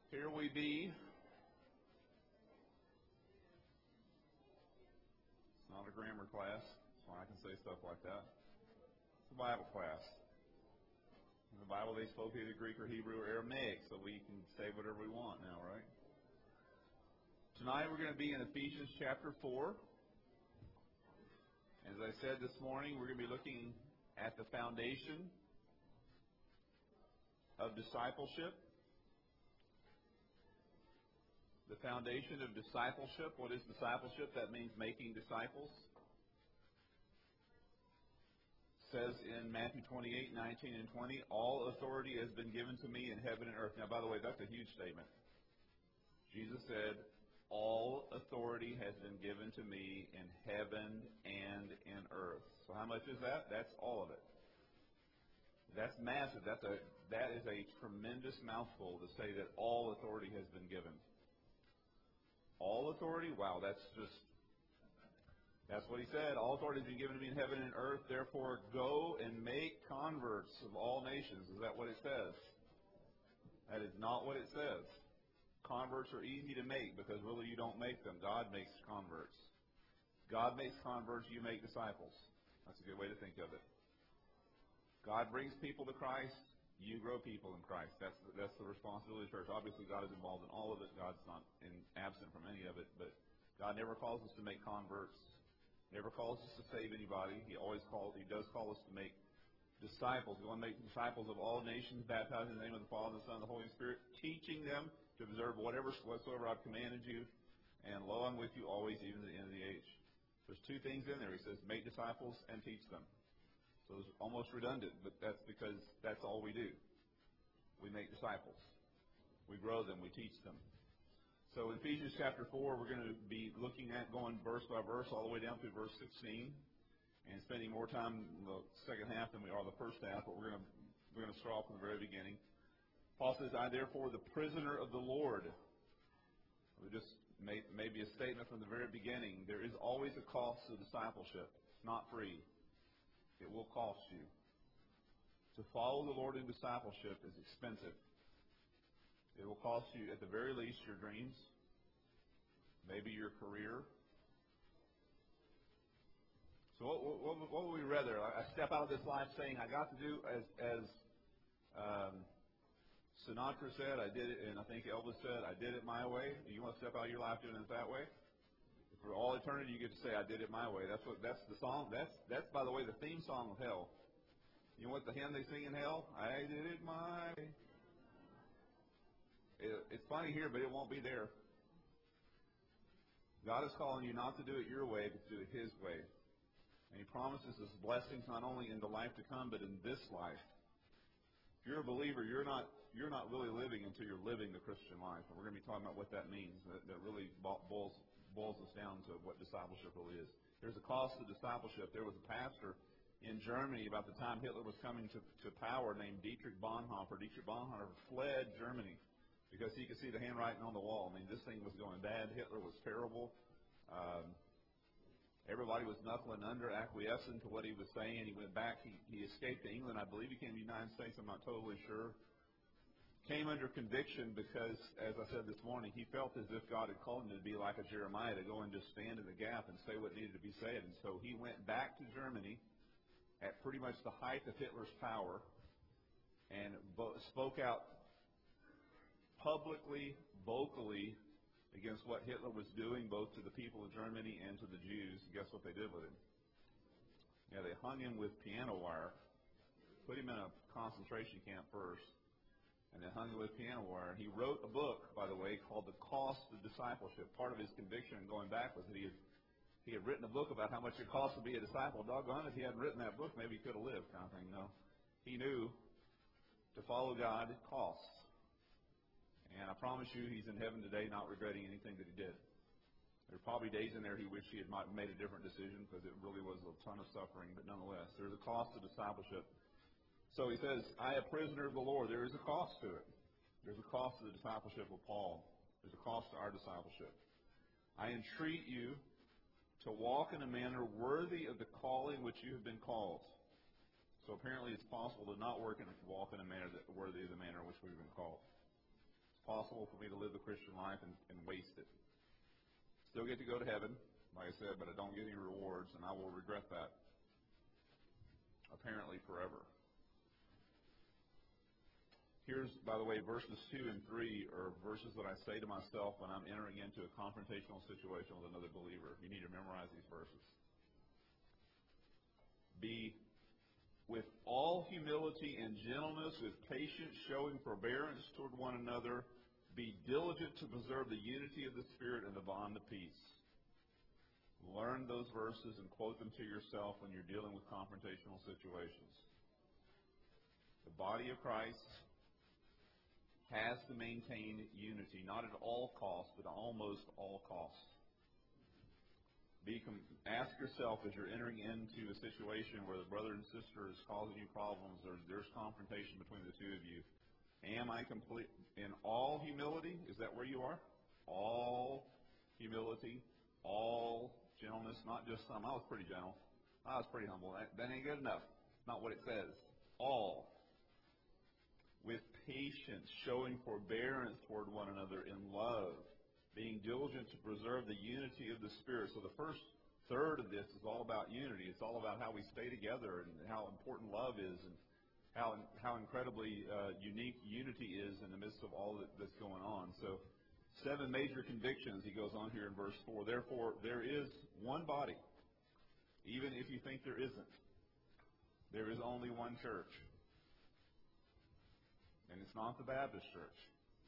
Here we be. It's not a grammar class, so I can say stuff like that. It's a Bible class. In the Bible, they spoke either Greek or Hebrew or Aramaic, so we can say whatever we want now, right? Tonight we're going to be in Ephesians chapter 4. As I said this morning, we're going to be looking at the foundation of discipleship. The foundation of discipleship. What is discipleship? That means making disciples. It says in Matthew 28, 19 and 20, all authority has been given to me in heaven and earth. Now, by the way, that's a huge statement. Jesus said, all authority has been given to me in heaven and in earth. So how much is that? That's all of it. That's massive. That is a tremendous mouthful to say that all authority has been given. All authority? Wow, that's what he said. All authority has been given to me in heaven and earth. Therefore, go and make converts of all nations. Is that what it says? That is not what it says. Converts are easy to make because really you don't make them. God makes converts. God makes converts, you make disciples. That's a good way to think of it. God brings people to Christ, you grow people in Christ. That's the responsibility of the church. Obviously, God is involved in all of it. God's not absent from any of it. But God never calls us to make converts. Never calls us to save anybody. He does call us to make disciples. Go and make disciples of all nations, baptizing in the name of the Father, and the Son, and the Holy Spirit, teaching them to observe whatsoever I've commanded you. And lo, I'm with you always, even to the end of the age. There's two things in there. He says, make disciples and teach them. So it's almost redundant, but that's because that's all we do. We make disciples. We grow them. We teach them. So in Ephesians chapter 4, we're going to be looking at going verse by verse all the way down to verse 16 and spending more time in the second half than we are the first half, but we're going to start off from the very beginning. Paul says, I therefore, the prisoner of the Lord. We just made maybe a statement from the very beginning. There is always a cost to discipleship. It's not free. It will cost you. To follow the Lord in discipleship is expensive. It will cost you, at the very least, your dreams, maybe your career. So what would we rather? I step out of this life saying I got to do as Sinatra said, I did it, and I think Elvis said, I did it my way. You want to step out of your life doing it that way? For all eternity, you get to say, I did it my way. That's the song. That's, by the way, the theme song of hell. You know what the hymn they sing in hell? I did it my way. It's funny here, but it won't be there. God is calling you not to do it your way, but to do it His way. And He promises us blessings not only in the life to come, but in this life. If you're a believer, you're not really living until you're living the Christian life. And we're going to be talking about what that means. That really boils us down to what discipleship really is. There's a cost to discipleship. There was a pastor in Germany about the time Hitler was coming to power named Dietrich Bonhoeffer. Dietrich Bonhoeffer fled Germany because he could see the handwriting on the wall. I mean, this thing was going bad. Hitler was terrible. Everybody was knuckling under, acquiescing to what he was saying. He went back. He escaped to England. I believe he came to the United States. I'm not totally sure. Came under conviction because, as I said this morning, he felt as if God had called him to be like a Jeremiah, to go and just stand in the gap and say what needed to be said. And so he went back to Germany at pretty much the height of Hitler's power and spoke out publicly, vocally, against what Hitler was doing, both to the people of Germany and to the Jews. And guess what they did with him? Yeah, they hung him with piano wire, put him in a concentration camp first, and then hung him with piano wire. And he wrote a book, by the way, called The Cost of Discipleship. Part of his conviction in going back was that he had written a book about how much it costs to be a disciple. Doggone, if he hadn't written that book, maybe he could have lived, kind of thing. No, he knew to follow God it costs. And I promise you, he's in heaven today not regretting anything that he did. There are probably days in there he wished he had made a different decision because it really was a ton of suffering, but nonetheless, there's a cost to discipleship. So he says, I, a prisoner of the Lord, there is a cost to it. There's a cost to the discipleship of Paul. There's a cost to our discipleship. I entreat you to walk in a manner worthy of the calling which you have been called. So apparently it's possible to not walk in a manner worthy of the manner in which we've been called. possible for me to live the Christian life and waste it. Still get to go to heaven, like I said, but I don't get any rewards, and I will regret that, apparently forever. Here's, by the way, verses 2 and 3 are verses that I say to myself when I'm entering into a confrontational situation with another believer. You need to memorize these verses. Be with all humility and gentleness, with patience, showing forbearance toward one another. Be diligent to preserve the unity of the Spirit and the bond of peace. Learn those verses and quote them to yourself when you're dealing with confrontational situations. The body of Christ has to maintain unity, not at all costs, but almost all costs. Ask yourself as you're entering into a situation where the brother and sister is causing you problems, or there's confrontation between the two of you. Am I complete in all humility? Is that where you are? All humility, all gentleness, not just some. I was pretty gentle. I was pretty humble. That ain't good enough. Not what it says. All. With patience, showing forbearance toward one another in love, being diligent to preserve the unity of the Spirit. So the first third of this is all about unity. It's all about how we stay together and how important love is and how incredibly unique unity is in the midst of all that's going on. So 7 major convictions, he goes on here in verse 4. Therefore, there is one body, even if you think there isn't. There is only one church. And it's not the Baptist church.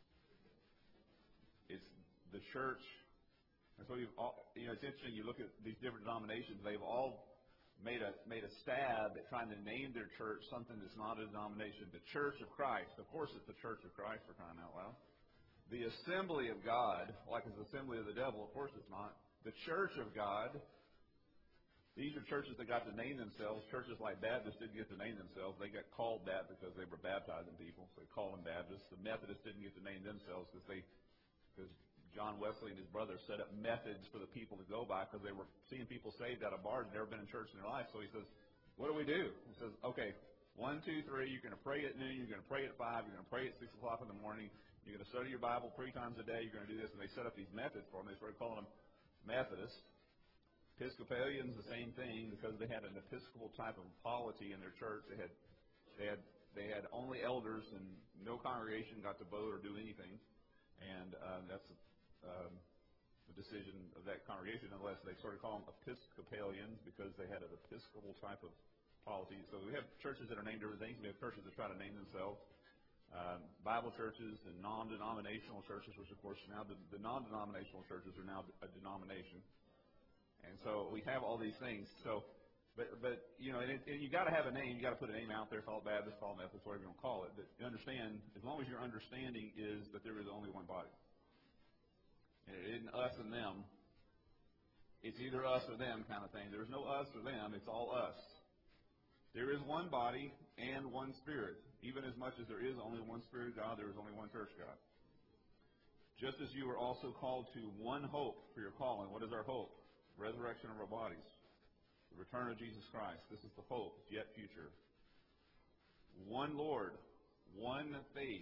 It's the church. And so it's interesting. You look at these different denominations; they've all made a stab at trying to name their church something that's not a denomination. The Church of Christ. Of course, it's the Church of Christ, for crying out loud. The Assembly of God, like it's the Assembly of the devil. Of course, it's not. The Church of God. These are churches that got to name themselves. Churches like Baptists didn't get to name themselves. They got called that because they were baptizing people, so they called them Baptists. The Methodists didn't get to name themselves because John Wesley and his brother set up methods for the people to go by because they were seeing people saved out of bars and never been in church in their life. So he says, what do we do? He says, okay, 1, 2, 3, you're going to pray at noon, you're going to pray at 5, you're going to pray at 6 o'clock in the morning, you're going to study your Bible 3 times a day, you're going to do this. And they set up these methods for them. They started calling them Methodists. Episcopalians, the same thing, because they had an Episcopal type of polity in their church. They had only elders, and no congregation got to vote or do anything. And that's the decision of that congregation, unless they started calling them Episcopalians because they had an Episcopal type of polity. So we have churches that are named different things. We have churches that try to name themselves. Bible churches and non-denominational churches, which of course now the non-denominational churches are now a denomination. And so we have all these things. So, but you know, and you got to have a name. You got to put a name out there. Call it Baptist, call it Methodist, whatever you want to call it. But you understand, as long as your understanding is that there is only one body, and it isn't us and them. It's either us or them kind of thing. There's no us or them. It's all us. There is one body and one Spirit. Even as much as there is only one Spirit God, there is only one church God. Just as you were also called to one hope for your calling. What is our hope? Resurrection of our bodies. The return of Jesus Christ. This is the hope, yet future. One Lord. One faith.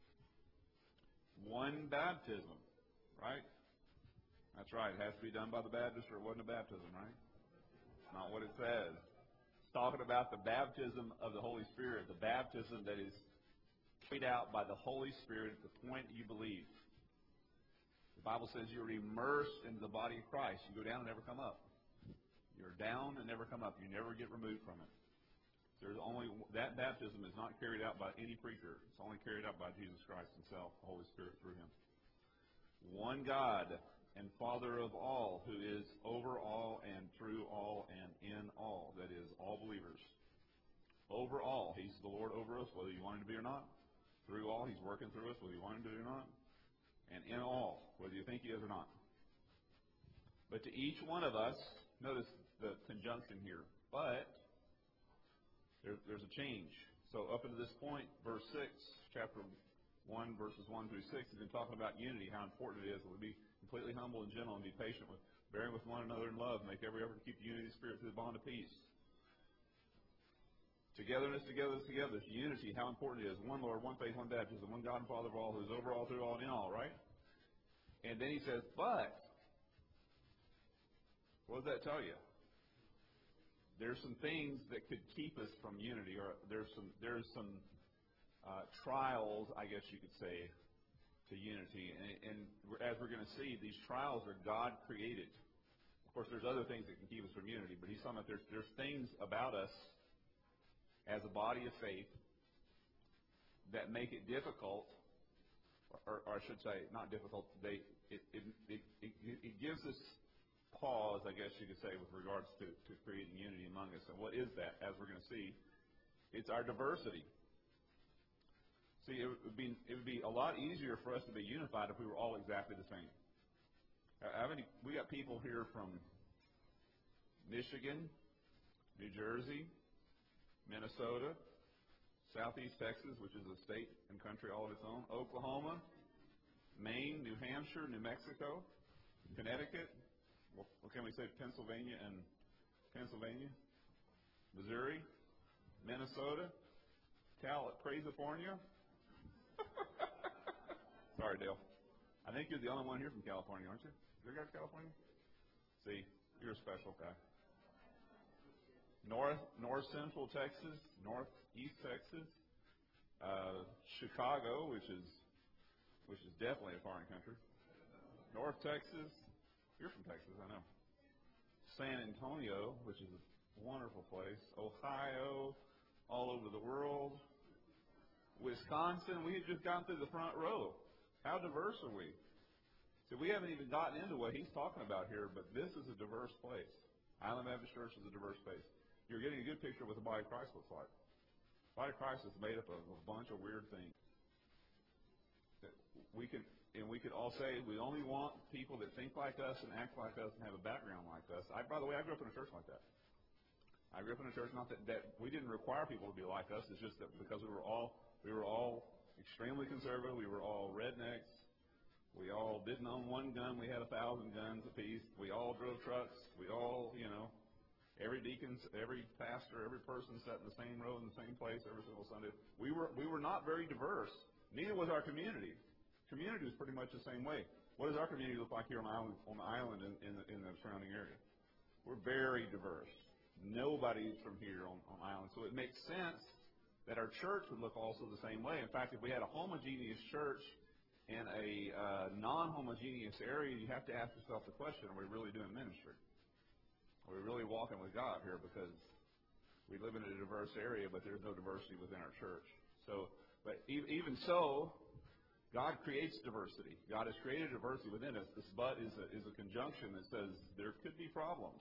One baptism. Right? That's right. It has to be done by the Baptist or it wasn't a baptism, right? It's not what it says. It's talking about the baptism of the Holy Spirit. The baptism that is carried out by the Holy Spirit at the point that you believe. The Bible says you're immersed into the body of Christ. You go down and never come up. You're down and never come up. You never get removed from it. There's only that baptism is not carried out by any preacher. It's only carried out by Jesus Christ himself, the Holy Spirit through him. One God and Father of all, who is over all and through all and in all. That is, all believers. Over all. He's the Lord over us, whether you want him to be or not. Through all, he's working through us, whether you want him to be or not. And in all, whether you think he is or not. But to each one of us, notice the conjunction here, but there's a change. So up until this point, verse 6, chapter 1, verses 1 through 6, has been talking about unity, how important it is that we be completely humble and gentle and be patient with, bearing with one another in love, make every effort to keep the unity of the Spirit through the bond of peace. Togetherness, togetherness, unity, how important it is. One Lord, one faith, one baptism, one God and Father of all, who is over all, through all, and in all, right? And then he says, but, what does that tell you? There's some things that could keep us from unity, or there's some trials, I guess you could say, to unity. And as we're going to see, these trials are God created. Of course, there's other things that can keep us from unity, but he's talking about there's things about us as a body of faith that make it difficult, or I should say, not difficult. It gives us pause, I guess you could say, with regards to creating unity among us. And what is that? As we're going to see, it's our diversity. See, it would be a lot easier for us to be unified if we were all exactly the same. We got people here from Michigan, New Jersey, Minnesota, Southeast Texas, which is a state and country all of its own, Oklahoma, Maine, New Hampshire, New Mexico, Connecticut, what can we say, Pennsylvania, Missouri, Minnesota, California. Sorry, Dale. I think you're the only one here from California, aren't you? Is there a guy from California? See, you're a special guy. North Central Texas, Northeast Texas, Chicago, which is definitely a foreign country. North Texas, you're from Texas, I know. San Antonio, which is a wonderful place. Ohio, all over the world. Wisconsin, we had just gone through the front row. How diverse are we? So we haven't even gotten into what he's talking about here, but this is a diverse place. Island Baptist Church is a diverse place. You're getting a good picture of what the body of Christ looks like. The body of Christ is made up of a bunch of weird things. We could all say we only want people that think like us and act like us and have a background like us. By the way, I grew up in a church like that. I grew up in a church, not that we didn't require people to be like us. It's just that because we were all extremely conservative. We were all rednecks. We all didn't own one gun. We had 1,000 guns apiece. We all drove trucks. We all, every deacon, every pastor, every person sat in the same row in the same place every single Sunday. We were not very diverse. Neither was our community. Community was pretty much the same way. What does our community look like here on the island in the surrounding area? We're very diverse. Nobody's from here on the island. So it makes sense that our church would look also the same way. In fact, if we had a homogeneous church in a non-homogeneous area, you have to ask yourself the question, are we really doing ministry? Are we really walking with God here? Because we live in a diverse area, but there's no diversity within our church. But even so, God creates diversity. God has created diversity within us. This but is a conjunction that says there could be problems.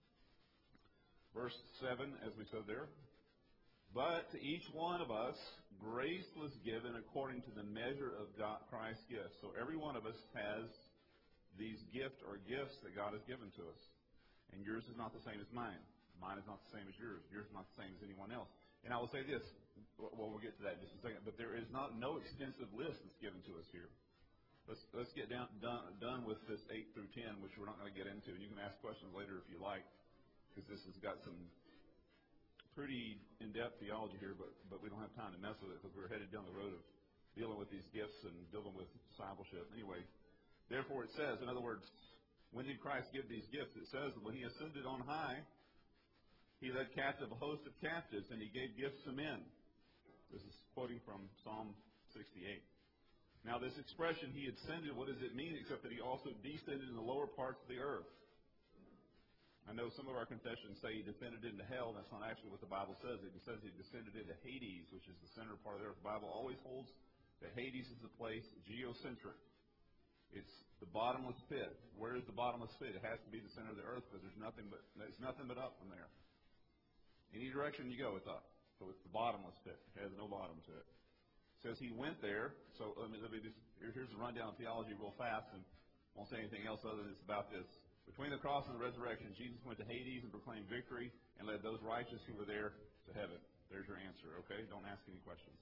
Verse 7, as we said there, but to each one of us, grace was given according to the measure of Christ's gift. So every one of us has these gifts that God has given to us. And yours is not the same as mine. Mine is not the same as yours. Yours is not the same as anyone else. And I will say this, well, we'll get to that in just a second, but there is no extensive list that's given to us here. Let's get done with this 8 through 10, which we're not going to get into. You can ask questions later if you like, because this has got some pretty in-depth theology here, but we don't have time to mess with it because we're headed down the road of dealing with these gifts and dealing with discipleship. Anyway, therefore it says, in other words, when did Christ give these gifts? It says that when he ascended on high, he led captive a host of captives, and he gave gifts to men. This is quoting from Psalm 68. Now this expression, he ascended, what does it mean except that he also descended in the lower parts of the earth? I know some of our confessions say he descended into hell. That's not actually what the Bible says. It says he descended into Hades, which is the center part of the earth. The Bible always holds that Hades is the place geocentric. It's the bottomless pit. Where is the bottomless pit? It has to be the center of the earth because there's nothing but up from there. Any direction you go, it's up. So it's the bottomless pit. It has no bottom to it. It says he went there. So let me just, here's a rundown of theology real fast, and won't say anything else other than it's about this. Between the cross and the resurrection, Jesus went to Hades and proclaimed victory and led those righteous who were there to heaven. There's your answer, okay? Don't ask any questions.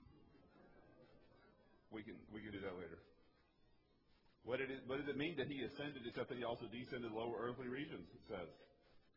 We can do that later. What does it mean that he ascended except that he also descended to lower earthly regions, it says?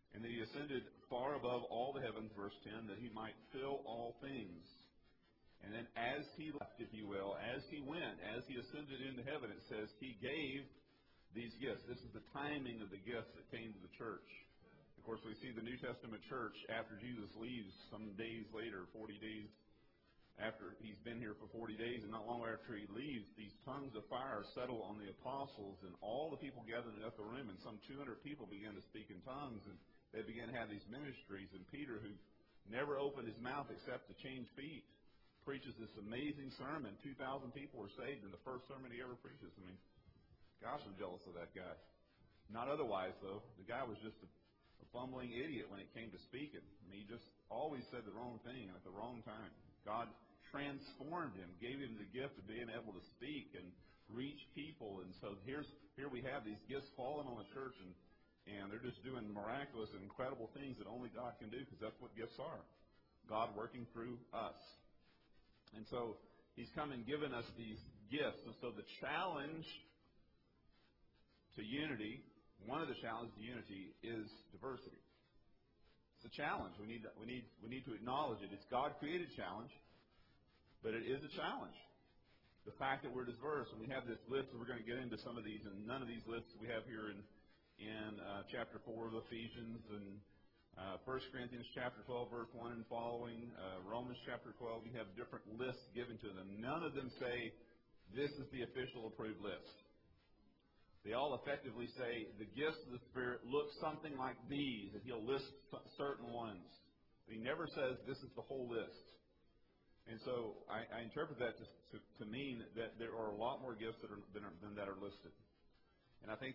And that he ascended far above all the heavens, verse 10, that he might fill all things. And then as he left, if you will, as he went, as he ascended into heaven, it says he gave these gifts. This is the timing of the gifts that came to the church. Of course, we see the New Testament church after Jesus leaves some days later, 40 days after he's been here for 40 days, and not long after he leaves, these tongues of fire settle on the apostles, and all the people gathered in the upper room, and some 200 people began to speak in tongues, and they began to have these ministries. And Peter, who never opened his mouth except to change feet, preaches this amazing sermon. 2,000 people were saved in the first sermon he ever preaches. I mean, gosh, I'm jealous of that guy. Not otherwise, though. The guy was just a fumbling idiot when it came to speaking. I mean, he just always said the wrong thing at the wrong time. God transformed him, gave him the gift of being able to speak and reach people. And so here we have these gifts falling on the church, and they're just doing miraculous and incredible things that only God can do, because that's what gifts are. God working through us. And so he's come and given us these gifts. And so the challenge to unity, one of the challenges to unity, is diversity. It's a challenge. We need to acknowledge it. It's a God-created challenge, but it is a challenge. The fact that we're diverse, and we have this list, and we're going to get into some of these, and none of these lists we have here in chapter 4 of Ephesians, and 1 Corinthians chapter 12, verse 1 and following, Romans chapter 12, we have different lists given to them. None of them say, this is the official approved list. They all effectively say, the gifts of the Spirit look something like these, and he'll list certain ones. But he never says, this is the whole list. And so I interpret that to mean that there are a lot more gifts than that are listed. And I think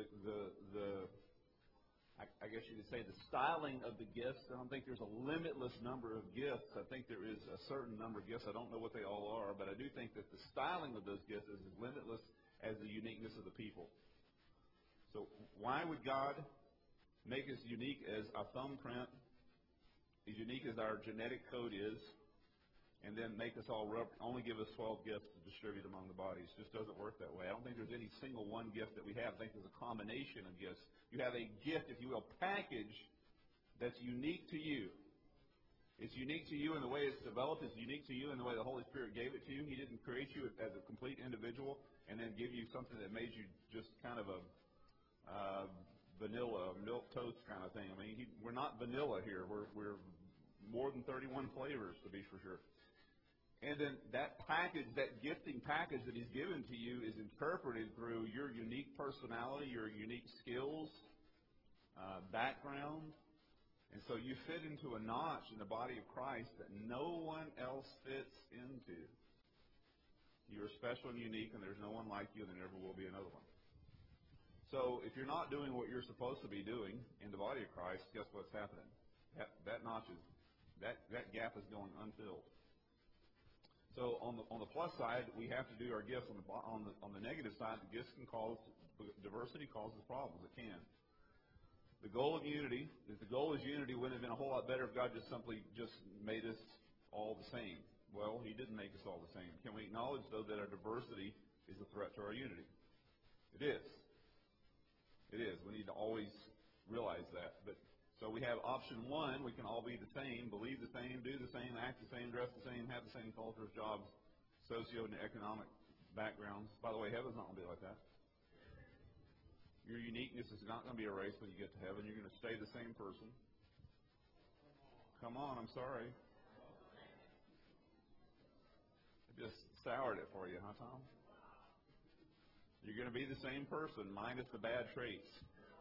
I guess you could say the styling of the gifts, I don't think there's a limitless number of gifts. I think there is a certain number of gifts. I don't know what they all are, but I do think that the styling of those gifts is as limitless as the uniqueness of the people. So why would God make us unique as our thumbprint, as unique as our genetic code is, and then make us all only give us 12 gifts to distribute among the bodies? It just doesn't work that way. I don't think there's any single one gift that we have. I think there's a combination of gifts. You have a gift, if you will, package that's unique to you. It's unique to you in the way it's developed. It's unique to you in the way the Holy Spirit gave it to you. He didn't create you as a complete individual and then give you something that made you just kind of a vanilla, milk toast kind of thing. I mean, we're not vanilla here. We're more than 31 flavors, to be for sure. And then that package, that gifting package that he's given to you is interpreted through your unique personality, your unique skills, background. And so you fit into a notch in the body of Christ that no one else fits into. You're special and unique, and there's no one like you, and there never will be another one. So if you're not doing what you're supposed to be doing in the body of Christ, guess what's happening? That notch is, that gap is going unfilled. So on the plus side, we have to do our gifts. On the negative side, the gifts can cause diversity causes problems. It can. The goal of unity, if the goal is unity, wouldn't have been a whole lot better if God just made us all the same. Well, He didn't make us all the same. Can we acknowledge, though, that our diversity is a threat to our unity? It is. It is. We need to always realize that. But so we have option one. We can all be the same, believe the same, do the same, act the same, dress the same, have the same cultures, jobs, socio and economic backgrounds. By the way, heaven's not going to be like that. Your uniqueness is not going to be erased when you get to heaven. You're going to stay the same person. Come on, I'm sorry. I just soured it for you, huh, Tom? You're going to be the same person, minus the bad traits.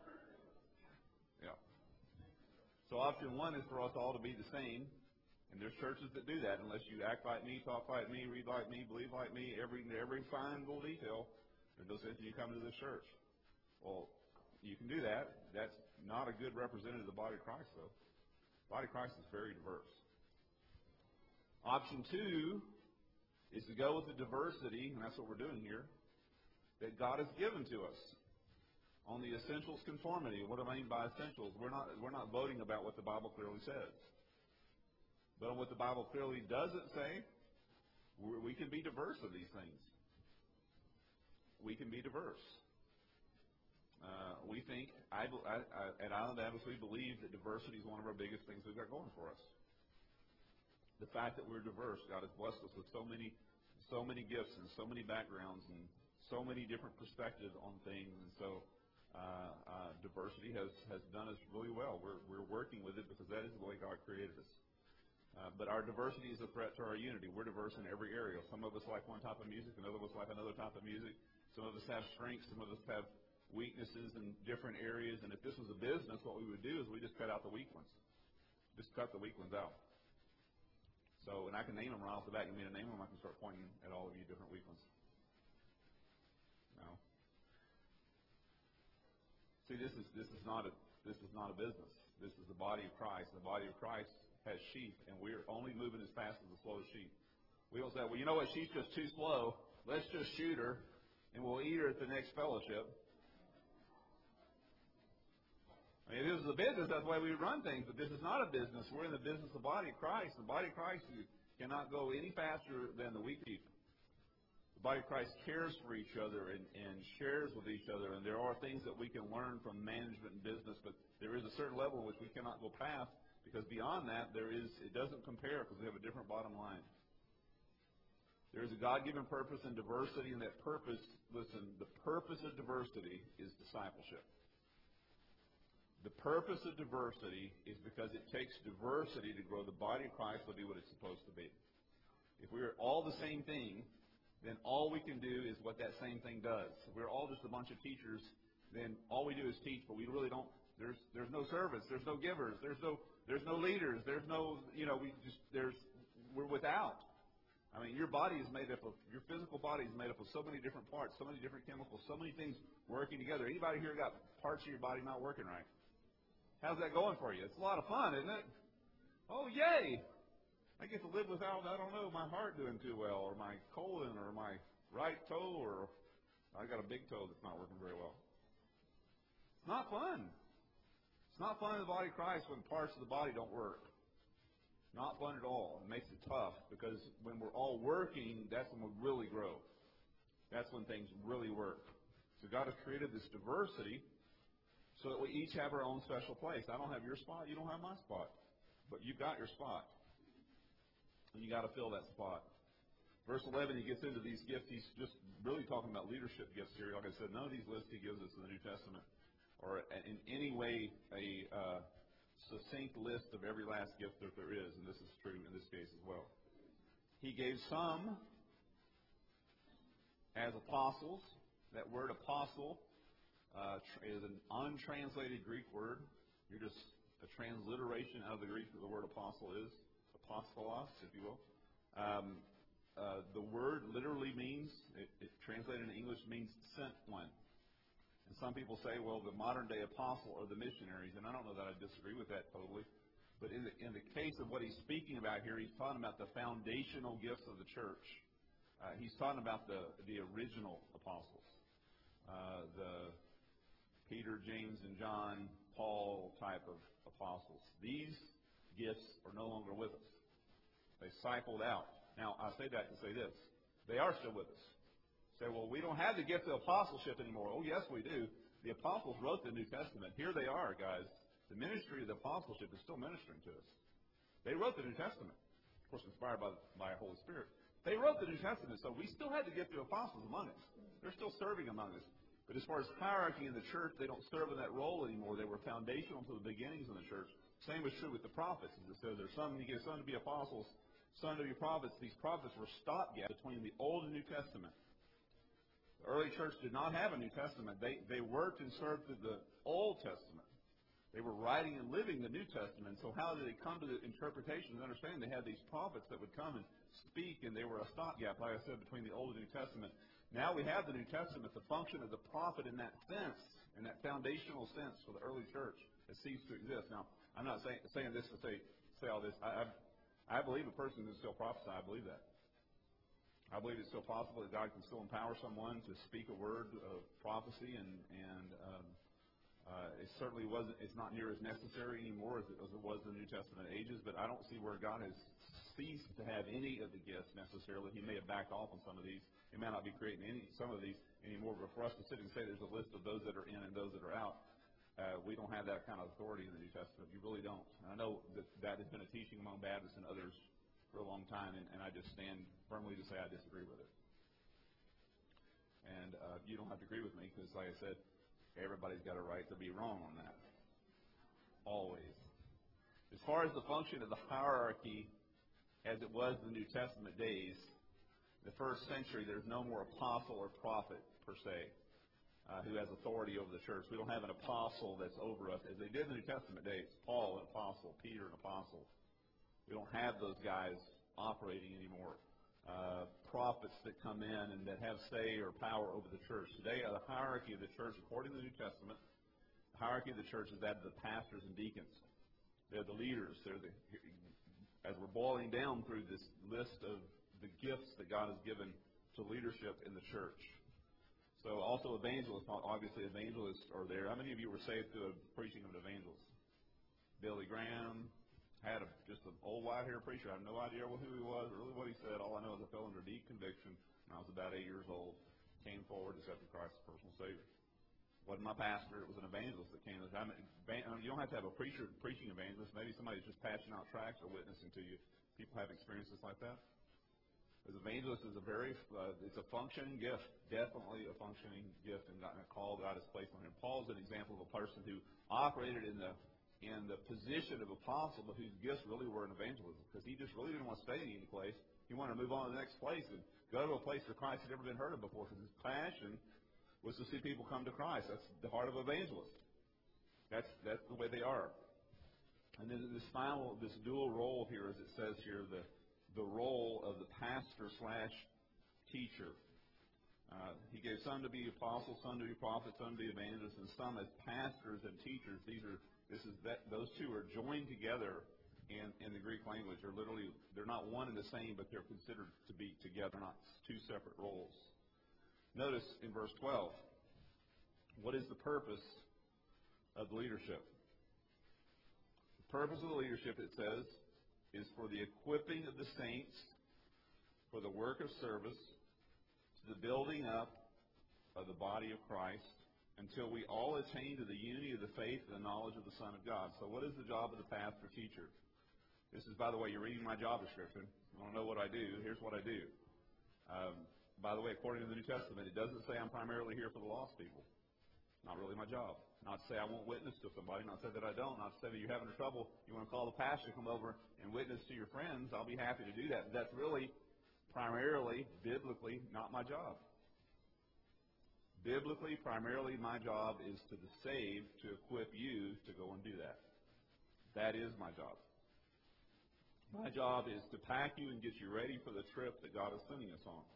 Yeah. So option one is for us all to be the same. And there's churches that do that. Unless you act like me, talk like me, read like me, believe like me, every fine little detail, there's no sense in you coming to this church. Well, you can do that. That's not a good representative of the body of Christ, though. The body of Christ is very diverse. Option two is to go with the diversity, and that's what we're doing here, that God has given to us. On the essentials conformity. What do I mean by essentials? We're not voting about what the Bible clearly says. But on what the Bible clearly doesn't say, we can be diverse of these things. We can be diverse. We think, at Island Baptist, we believe that diversity is one of our biggest things we've got going for us. The fact that we're diverse, God has blessed us with so many gifts and so many backgrounds and so many different perspectives on things, and so diversity has done us really well. We're working with it because that is the way God created us. But our diversity is a threat to our unity. We're diverse in every area. Some of us like one type of music, another of us like another type of music. Some of us have strengths, some of us have weaknesses in different areas. And if this was a business, what we would do is we just cut out the weak ones. Just cut the weak ones out. So, and I can name them right off the bat. You mean to name them? I can start pointing at all of you different weak ones. No. See, this is not a business. This is the body of Christ. The body of Christ has sheep, and we're only moving as fast as the slowest sheep. We don't say, well, you know what, she's just too slow. Let's just shoot her, and we'll eat her at the next fellowship. I mean, if this is a business, that's the way we run things, but this is not a business. We're in the business of the body of Christ. The body of Christ cannot go any faster than the weak people. The body of Christ cares for each other and shares with each other, and there are things that we can learn from management and business, but there is a certain level which we cannot go past, because beyond that, it doesn't compare because we have a different bottom line. There is a God-given purpose in diversity, and that purpose, listen, the purpose of diversity is discipleship. The purpose of diversity is because it takes diversity to grow the body of Christ to be what it's supposed to be. If we are all the same thing, then all we can do is what that same thing does. If we're all just a bunch of teachers, then all we do is teach, but we really don't. There's no service. There's no givers. There's no leaders. There's no, we're without. I mean, your physical body is made up of so many different parts, so many different chemicals, so many things working together. Anybody here got parts of your body not working right? How's that going for you? It's a lot of fun, isn't it? Oh, yay! I get to live without, I don't know, my heart doing too well, or my colon, or my right toe, or I got a big toe that's not working very well. It's not fun. It's not fun in the body of Christ when parts of the body don't work. Not fun at all. It makes it tough, because when we're all working, that's when we really grow. That's when things really work. So God has created this diversity so that we each have our own special place. I don't have your spot. You don't have my spot. But you've got your spot. And you got to fill that spot. Verse 11, he gets into these gifts. He's just really talking about leadership gifts here. Like I said, none of these lists he gives us in the New Testament or in any way a succinct list of every last gift that there is. And this is true in this case as well. He gave some as apostles. That word apostle is an untranslated Greek word. You're just a transliteration out of the Greek that the word apostle is. Apostolos, if you will. The word literally means, it translated in English means sent one. And some people say, well, the modern day apostle are the missionaries, and I don't know that I disagree with that totally. But in the case of what he's speaking about here, he's talking about the foundational gifts of the church. He's talking about the original apostles. The Peter, James, and John, Paul type of apostles. These gifts are no longer with us. They cycled out. Now, I say that to say this. They are still with us. Say, well, we don't have the gift of apostleship anymore. Oh, yes, we do. The apostles wrote the New Testament. Here they are, guys. The ministry of the apostleship is still ministering to us. They wrote the New Testament. Of course, inspired by the Holy Spirit. They wrote the New Testament, so we still had the gift of apostles among us. They're still serving among us. But as far as hierarchy in the church, they don't serve in that role anymore. They were foundational to the beginnings of the church. Same was true with the prophets. As it says, there's some, you get some to be apostles, some to be prophets. These prophets were stopgap between the Old and New Testament. The early church did not have a New Testament. They worked and served through the Old Testament. They were writing and living the New Testament. So how did they come to the interpretation and understand? They had these prophets that would come and speak, and they were a stopgap, like I said, between the Old and New Testament. Now we have the New Testament. The function of the prophet in that sense, in that foundational sense for the early church, has ceased to exist. Now, I'm not saying this to say all this. I believe a person can still prophesy. I believe that. I believe it's still possible that God can still empower someone to speak a word of prophecy, and it certainly wasn't. It's not near as necessary anymore as it was in the New Testament ages. But I don't see where God has ceased to have any of the gifts necessarily. He may have backed off on some of these He may not be creating some of these anymore, but for us to sit and say there's a list of those that are in and those that are out, we don't have that kind of authority in the New Testament. You really don't. And I know that has been a teaching among Baptists and others for a long time, and I just stand firmly to say I disagree with it. And you don't have to agree with me because, like I said, everybody's got a right to be wrong on that. Always. As far as the function of the hierarchy as it was in the New Testament days, the first century, there's no more apostle or prophet, per se, who has authority over the church. We don't have an apostle that's over us, as they did in the New Testament days. Paul, an apostle. Peter, an apostle. We don't have those guys operating anymore. Prophets that come in and that have say or power over the church. Today, the hierarchy of the church, according to the New Testament, the hierarchy of the church is that of the pastors and deacons. They're the leaders. As we're boiling down through this list of the gifts that God has given to leadership in the church. So also evangelists, obviously evangelists are there. How many of you were saved through a preaching of an evangelist? Billy Graham had just an old white-haired preacher. I have no idea who he was or really what he said. All I know is I fell under deep conviction when I was about 8 years old. Came forward, accepted Christ as personal Savior. Wasn't my pastor. It was an evangelist that came. You don't have to have a preaching evangelist. Maybe somebody who's just passing out tracts or witnessing to you. People have experiences like that. As evangelist is it's a functioning gift, definitely a functioning gift, and a call God has placed on him. Paul's an example of a person who operated in the position of apostle, but whose gifts really were in evangelism, because he just really didn't want to stay in any place. He wanted to move on to the next place and go to a place where Christ had never been heard of before, because his passion was to see people come to Christ. That's the heart of evangelist. That's the way they are. And then this dual role here, as it says here, the role of the pastor/teacher. He gave some to be apostles, some to be prophets, some to be evangelists, and some as pastors and teachers. Those two are joined together in the Greek language. They're not one and the same, but they're considered to be together, not two separate roles. Notice in verse 12, what is the purpose of the leadership? The purpose of the leadership, it says, is for the equipping of the saints for the work of service, to the building up of the body of Christ, until we all attain to the unity of the faith and the knowledge of the Son of God. So what is the job of the pastor teacher? This is, by the way, you're reading my job description. You want to know what I do? Here's what I do. By the way, according to the New Testament, it doesn't say I'm primarily here for the lost people. Not really my job. Not to say I won't witness to somebody. Not to say that I don't. Not to say that you're having trouble. You want to call the pastor to come over and witness to your friends. I'll be happy to do that. But that's really, primarily, biblically, not my job. Biblically, primarily, my job is to the saved to equip you to go and do that. That is my job. My job is to pack you and get you ready for the trip that God is sending us on.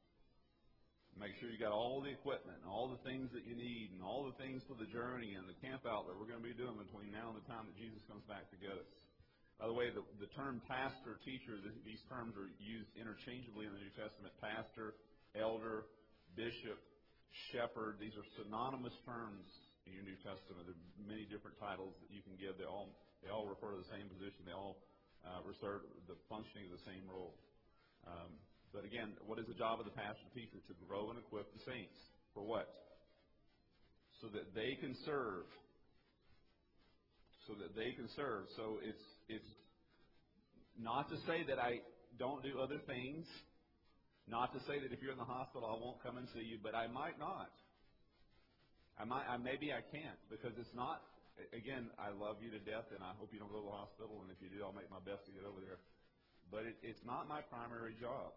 Make sure you got all the equipment and all the things that you need and all the things for the journey and the camp out that we're going to be doing between now and the time that Jesus comes back to get us. By the way, the term pastor, teacher, these terms are used interchangeably in the New Testament. Pastor, elder, bishop, shepherd. These are synonymous terms in your New Testament. There are many different titles that you can give. They all refer to the same position. They all refer to the functioning of the same role. But again, what is the job of the pastor and teacher? To grow and equip the saints. For what? So that they can serve. So that they can serve. So it's not to say that I don't do other things. Not to say that if you're in the hospital, I won't come and see you, but I might not. Maybe I can't, because it's not. Again, I love you to death, and I hope you don't go to the hospital. And if you do, I'll make my best to get over there. But it's not my primary job.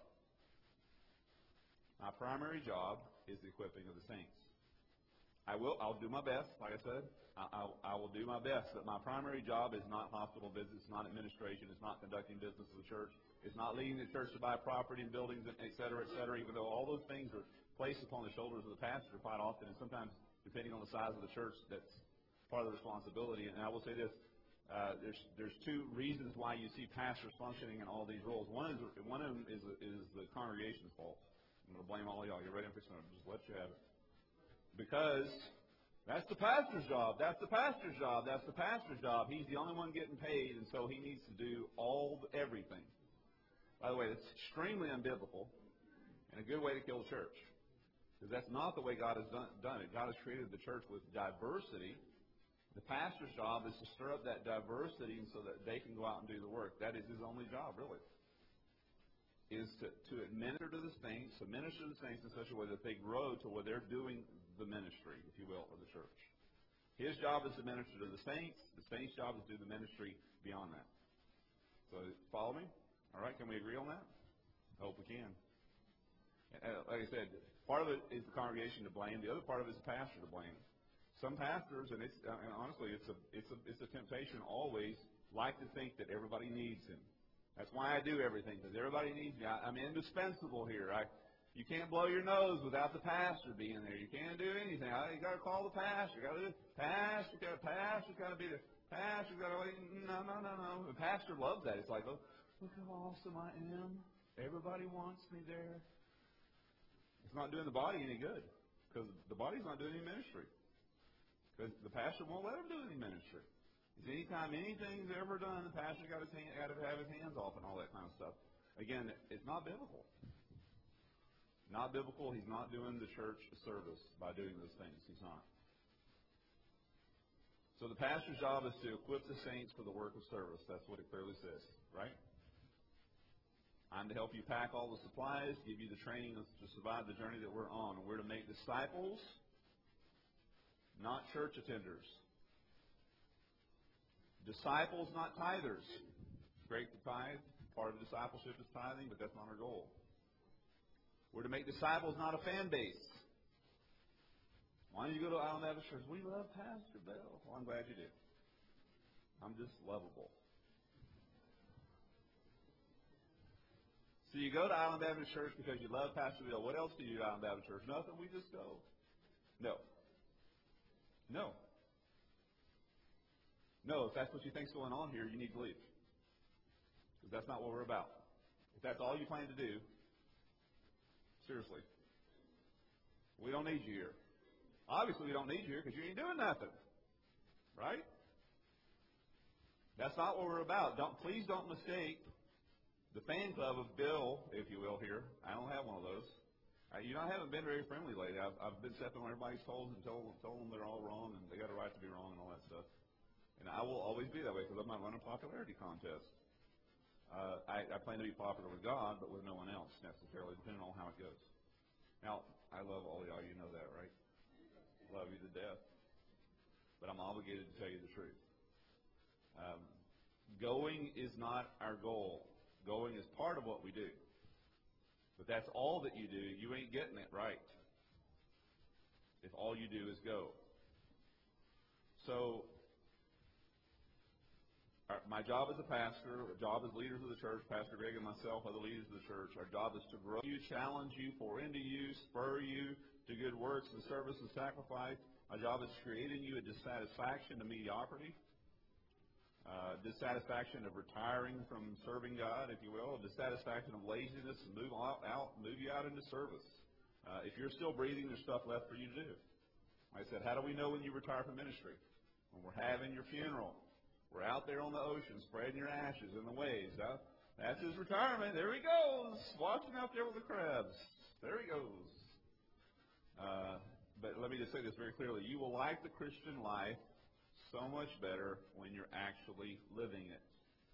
My primary job is the equipping of the saints. I'll do my best, like I said. I will do my best, but my primary job is not hospital visits, not administration, it's not conducting business of the church, it's not leading the church to buy property and buildings, et cetera, even though all those things are placed upon the shoulders of the pastor quite often, and sometimes, depending on the size of the church, that's part of the responsibility. And I will say this, there's two reasons why you see pastors functioning in all these roles. One of them is the congregation's fault. I'm going to blame all of y'all. You ready? I'm just going to just let you have it. Because that's the pastor's job. That's the pastor's job. That's the pastor's job. He's the only one getting paid, and so he needs to do everything. By the way, it's extremely unbiblical. and a good way to kill the church. Because that's not the way God has done it. God has created the church with diversity. The pastor's job is to stir up that diversity so that they can go out and do the work. That is his only job, really, is to administer to the saints, to minister to the saints in such a way that they grow to where they're doing the ministry, if you will, of the church. His job is to minister to the saints. The saints' job is to do the ministry beyond that. So, follow me? All right, can we agree on that? I hope we can. Like I said, part of it is the congregation to blame. The other part of it is the pastor to blame. Some pastors, and honestly, it's a temptation always, like to think that everybody needs him. That's why I do everything, because everybody needs me. I'm indispensable here. You can't blow your nose without the pastor being there. You can't do anything. You got to call the pastor. Pastor's got to be there. Pastor's got to. No. The pastor loves that. It's like, oh, look how awesome I am. Everybody wants me there. It's not doing the body any good, because the body's not doing any ministry. Because the pastor won't let him do any ministry. Anytime anything's ever done, the pastor's got to have his hands off and all that kind of stuff. Again, it's not biblical. Not biblical. He's not doing the church a service by doing those things. He's not. So the pastor's job is to equip the saints for the work of service. That's what it clearly says, right? I'm to help you pack all the supplies, give you the training to survive the journey that we're on. And we're to make disciples, not church attenders. Disciples, not tithers. Great to tithe. Part of discipleship is tithing, but that's not our goal. We're to make disciples, not a fan base. Why don't you go to Island Baptist Church? We love Pastor Bill. Well, I'm glad you do. I'm just lovable. So you go to Island Baptist Church because you love Pastor Bill. What else do you do at Island Baptist Church? Nothing. We just go. No. If that's what you think's going on here, you need to leave. Because that's not what we're about. If that's all you plan to do, seriously, we don't need you here. Obviously, we don't need you here because you ain't doing nothing. Right? That's not what we're about. Please don't mistake the fan club of Bill, if you will, here. I don't have one of those. I haven't been very friendly lately. I've been stepping on everybody's toes and told them they're all wrong and they got a right to be wrong and all that stuff. And I will always be that way because I'm not running a popularity contest. I plan to be popular with God, but with no one else necessarily, depending on how it goes. Now, I love all y'all. You know that, right? Love you to death. But I'm obligated to tell you the truth. Going is not our goal. Going is part of what we do. But that's all that you do. You ain't getting it right if all you do is go. So, my job as a pastor, our job as leaders of the church, Pastor Greg and myself, other leaders of the church, our job is to grow you, challenge you, pour into you, spur you to good works and service and sacrifice. Our job is creating you a dissatisfaction to mediocrity, dissatisfaction of retiring from serving God, if you will, a dissatisfaction of laziness, and move you out into service. If you're still breathing, there's stuff left for you to do. Like I said, how do we know when you retire from ministry? When we're having your funeral. We're out there on the ocean spreading your ashes in the waves. That's his retirement. There he goes, watching out there with the crabs. There he goes. But let me just say this very clearly. You will like the Christian life so much better when you're actually living it.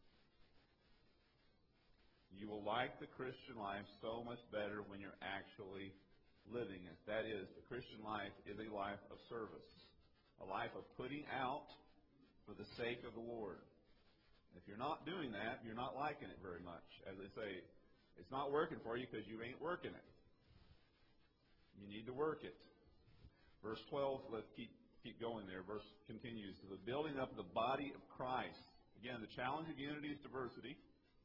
You will like the Christian life so much better when you're actually living it. That is, the Christian life is a life of service, a life of putting out for the sake of the Lord. If you're not doing that, you're not liking it very much. As they say, it's not working for you because you ain't working it. You need to work it. Verse 12, let's keep going there. Verse continues, to the building up of the body of Christ. Again, the challenge of unity is diversity.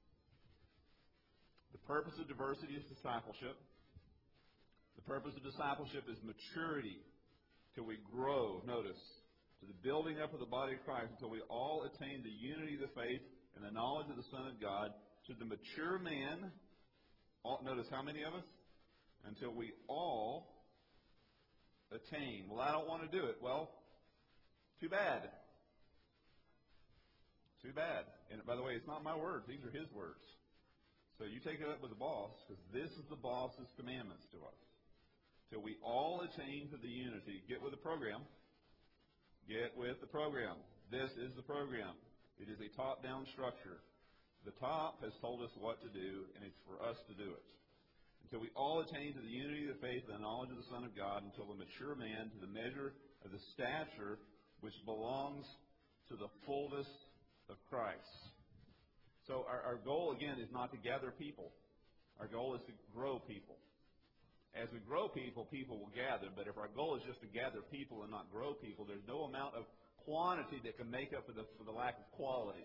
The purpose of diversity is discipleship. The purpose of discipleship is maturity till we grow. Notice, to the building up of the body of Christ until we all attain the unity of the faith and the knowledge of the Son of God, to the mature man. Notice how many of us? Until we all attain. Well, I don't want to do it. Well, too bad. Too bad. And by the way, it's not my words. These are his words. So you take it up with the boss, because this is the boss's commandments to us. Till we all attain to the unity. Get with the program. Get with the program. This is the program. It is a top-down structure. The top has told us what to do, and it's for us to do it. Until we all attain to the unity of the faith and the knowledge of the Son of God, until the mature man, to the measure of the stature which belongs to the fullness of Christ. So our goal, again, is not to gather people. Our goal is to grow people. As we grow people, people will gather. But if our goal is just to gather people and not grow people, there's no amount of quantity that can make up for the lack of quality.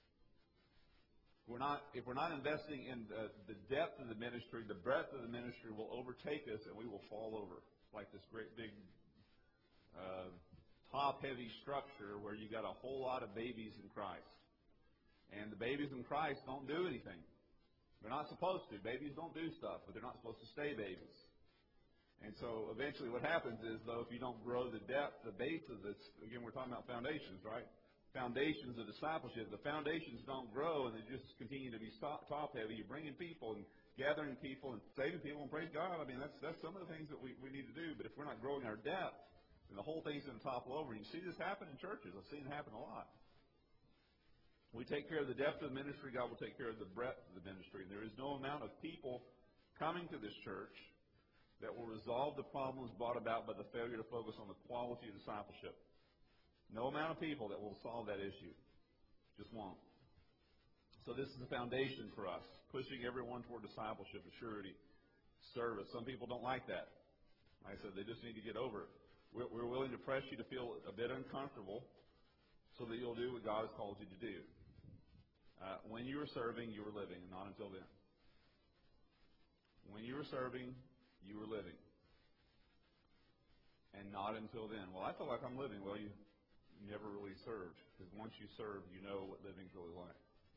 If we're not investing in the depth of the ministry, the breadth of the ministry will overtake us and we will fall over. It's like this great big top-heavy structure where you got a whole lot of babies in Christ. And the babies in Christ don't do anything. They're not supposed to. Babies don't do stuff, but they're not supposed to stay babies. And so eventually what happens is, though, if you don't grow the depth, the base of this, again, we're talking about foundations, right? Foundations of discipleship. The foundations don't grow and they just continue to be top-heavy. You're bringing people and gathering people and saving people, and praise God. I mean, that's some of the things that we need to do. But if we're not growing our depth, then the whole thing's going to topple over. And you see this happen in churches. I've seen it happen a lot. We take care of the depth of the ministry, God will take care of the breadth of the ministry. And there is no amount of people coming to this church that will resolve the problems brought about by the failure to focus on the quality of discipleship. No amount of people that will solve that issue. Just won't. So this is the foundation for us, pushing everyone toward discipleship, maturity, service. Some people don't like that. Like I said, they just need to get over it. We're willing to press you to feel a bit uncomfortable so that you'll do what God has called you to do. When you were serving, you were living, and not until then. When you were serving, you were living. And not until then. Well, I feel like I'm living. Well, you never really served. Because once you serve, you know what living's really like.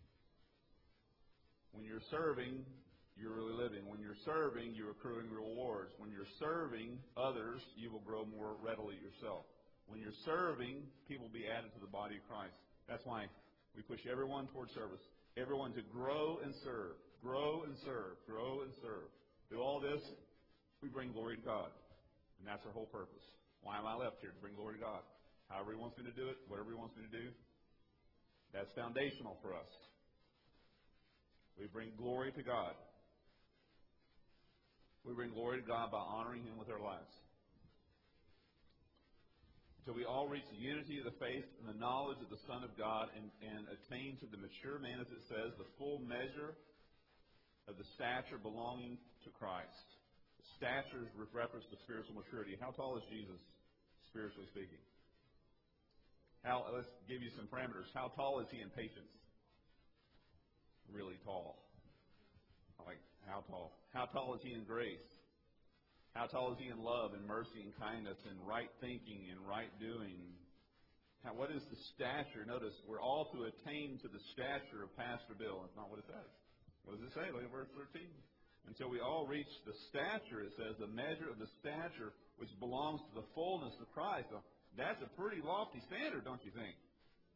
When you're serving, you're really living. When you're serving, you're accruing rewards. When you're serving others, you will grow more readily yourself. When you're serving, people will be added to the body of Christ. That's why we push everyone toward service. Everyone to grow and serve. Grow and serve. Grow and serve. Through all this, we bring glory to God. And that's our whole purpose. Why am I left here? To bring glory to God. However He wants me to do it, whatever He wants me to do, that's foundational for us. We bring glory to God. We bring glory to God by honoring Him with our lives. Until we all reach the unity of the faith and the knowledge of the Son of God and attain to the mature man, as it says, the full measure of the stature belonging to Christ. The stature is with reference to spiritual maturity. How tall is Jesus, spiritually speaking? Let's give you some parameters. How tall is He in patience? Really tall. Like, how tall? How tall is He in grace? How tall is He in love and mercy and kindness and right thinking and right doing? What is the stature? Notice, we're all to attain to the stature of Pastor Bill. That's not what it says. What does it say? Look at verse 13. Until we all reach the stature, it says, the measure of the stature which belongs to the fullness of Christ. Now, that's a pretty lofty standard, don't you think?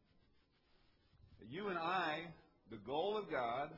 You and I, the goal of God,